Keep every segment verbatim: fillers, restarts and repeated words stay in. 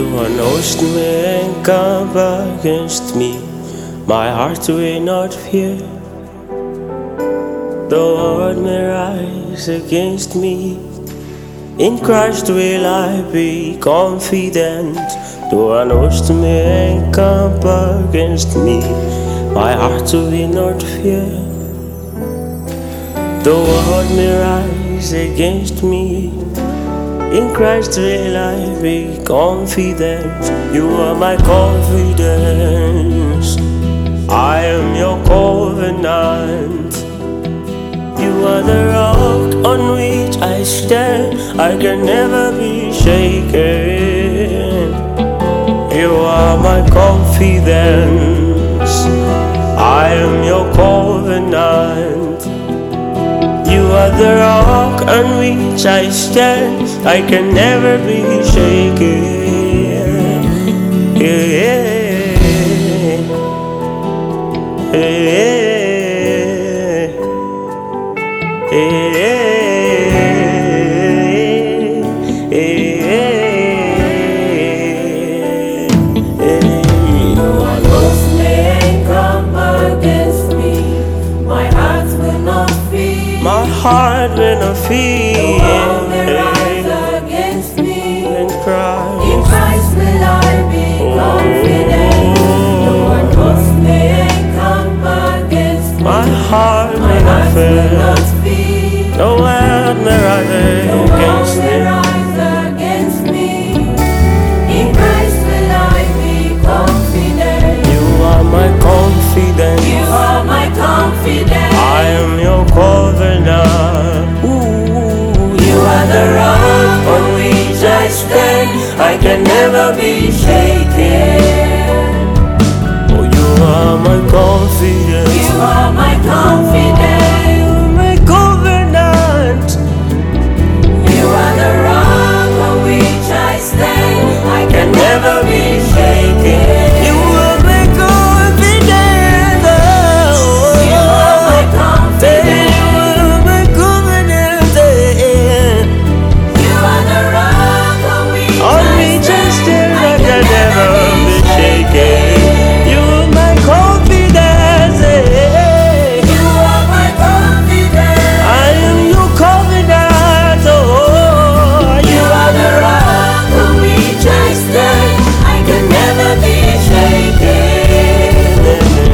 knowst me and come against me. My heart will not fear. The world may rise against me. In Christ will I be confident. Though knowst me and come against me, my heart will not fear. The world may rise against me. In Christ will I be confident. You are my confidence. I am your covenant. You are the rock on which I stand. I can never be shaken. You are my confidence. I am your covenant. You are the rock on which I stand. I can never be shaken. Yeah, yeah, yeah, yeah, You are lost me and come against me. My heart will not fear. my heart will not fear. The world may rise against me. And cry. In Christ will I be confident. You are lost me and come against me. My heart My will not heart will fear. not fear. The world may rise The world against may me. rise against me. In Christ will I be confident. You are my confidence. You are my confidence. I am your covenant. Ooh, You are the rock on which I stand. I can never be shaken. oh, you are my confidence. You are my confidence. My covenant. You are the rock on which I stand. I can never be shaken. You are my confidence. Oh, You are my confidence. you are my covenant. You are the rock on which On I me just stand. I can never be shaken. You are my confidence. You are my confidence. I am your covenant. Oh, You are the rock on which I stand. I can never be shaken.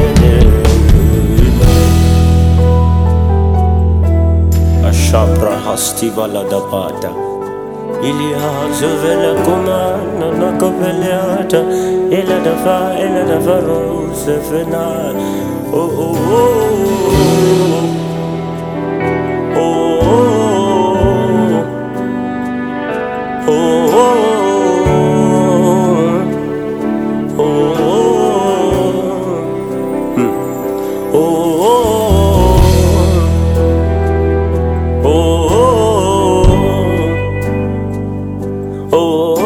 Ashapra hastivala da pata. Ilia zovela kumana na kopeliata. Ela da fa, ela da fa rose fena. Oh oh oh. Oh oh. Oh oh. Oh oh. Oh oh. Oh,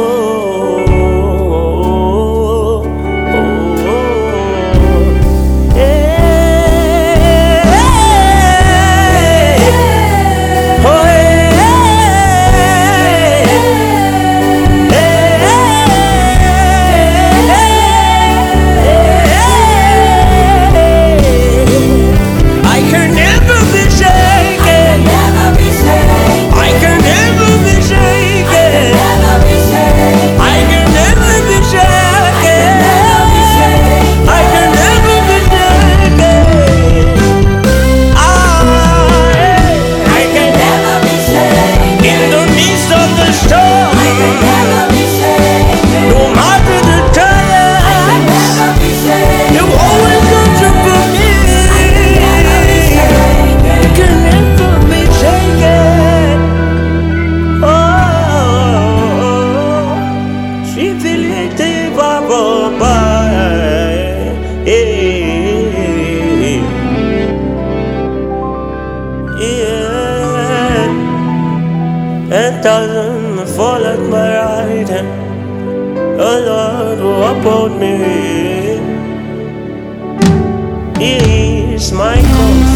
and thousand fall at my right hand. The Lord will uphold me. He is my comfort.